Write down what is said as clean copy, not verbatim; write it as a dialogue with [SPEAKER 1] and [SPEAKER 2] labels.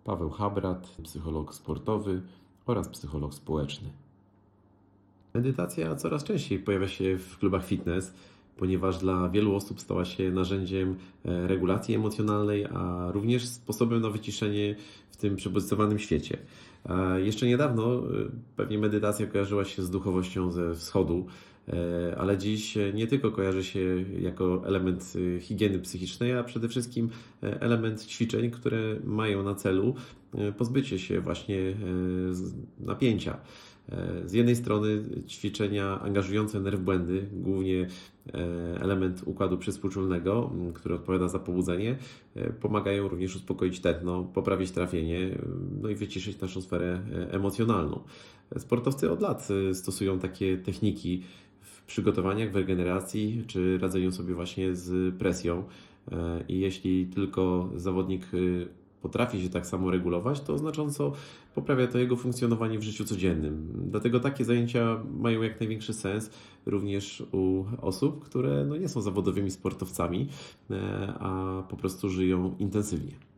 [SPEAKER 1] Paweł Habrat, psycholog sportowy oraz psycholog społeczny. Medytacja coraz częściej pojawia się w klubach fitness, ponieważ dla wielu osób stała się narzędziem regulacji emocjonalnej, a również sposobem na wyciszenie w tym przebodźcowanym świecie. Jeszcze niedawno pewnie medytacja kojarzyła się z duchowością ze wschodu, ale dziś nie tylko kojarzy się jako element higieny psychicznej, a przede wszystkim element ćwiczeń, które mają na celu pozbycie się właśnie napięcia. Z jednej strony ćwiczenia angażujące nerw błędy, głównie element układu przyspółczulnego, który odpowiada za pobudzenie, pomagają również uspokoić tętno, poprawić trawienie, no i wyciszyć naszą sferę emocjonalną. Sportowcy od lat stosują takie techniki w przygotowaniach, w regeneracji czy radzeniu sobie właśnie z presją. I jeśli tylko zawodnik potrafi się tak samo regulować, to znacząco poprawia to jego funkcjonowanie w życiu codziennym. Dlatego takie zajęcia mają jak największy sens również u osób, które nie są zawodowymi sportowcami, a po prostu żyją intensywnie.